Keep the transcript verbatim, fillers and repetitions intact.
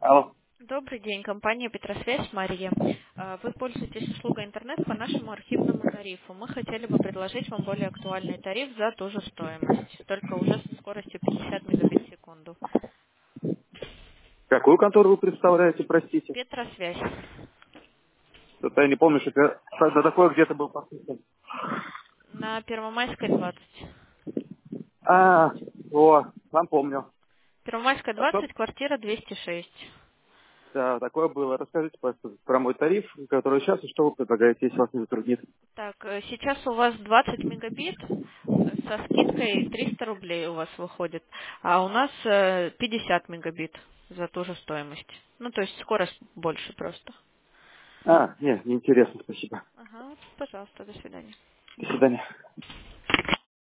Алло. Добрый день, компания Петросвязь, Мария. А, Вы пользуетесь услугой интернет по нашему архивному тарифу. Мы хотели бы предложить вам более актуальный тариф за ту же стоимость, только уже со скоростью пятьдесят мегабит в секунду. Какую контору вы представляете, простите? Петросвязь. Что-то я не помню, что я когда такое где-то был подписан. На Первомайской двадцать. А, о, вам помню. Первомайская А что? двадцать, квартира двести шесть. Да, такое было. Расскажите, пожалуйста, про мой тариф, который сейчас, и что вы предлагаете, если вас не затруднит. Так, э, сейчас у вас двадцать мегабит, э, со скидкой триста рублей у вас выходит, а у нас э, пятьдесят мегабит за ту же стоимость. Ну, то есть скорость больше просто. А, нет, неинтересно, спасибо. Ага, пожалуйста, до свидания. До свидания.